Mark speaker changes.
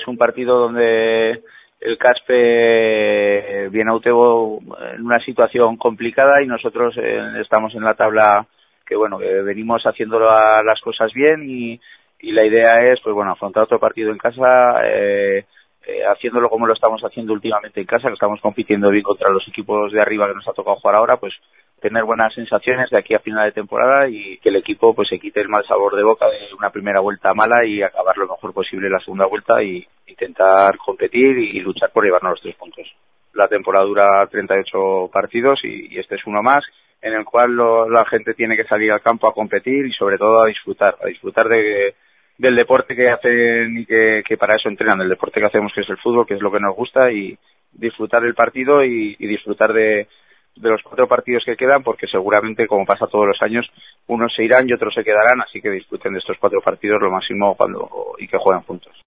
Speaker 1: Es un partido donde el Caspe viene a Utebo en una situación complicada y nosotros estamos en la tabla que venimos haciendo las cosas bien y la idea es afrontar otro partido en casa haciéndolo como lo estamos haciendo últimamente en casa, que estamos compitiendo bien contra los equipos de arriba que nos ha tocado jugar ahora, pues tener buenas sensaciones de aquí a final de temporada y que el equipo pues se quite el mal sabor de boca de una primera vuelta mala y acabar lo mejor posible la segunda vuelta y intentar competir y luchar por llevarnos los 3 puntos. La temporada dura 38 partidos y este es uno más en el cual la gente tiene que salir al campo a competir y sobre todo a disfrutar del deporte que hacen y que para eso entrenan, el deporte que hacemos que es el fútbol, que es lo que nos gusta y disfrutar del partido y disfrutar de los 4 partidos que quedan, porque seguramente, como pasa todos los años, unos se irán y otros se quedarán, así que disfruten de estos 4 partidos lo máximo y que jueguen juntos.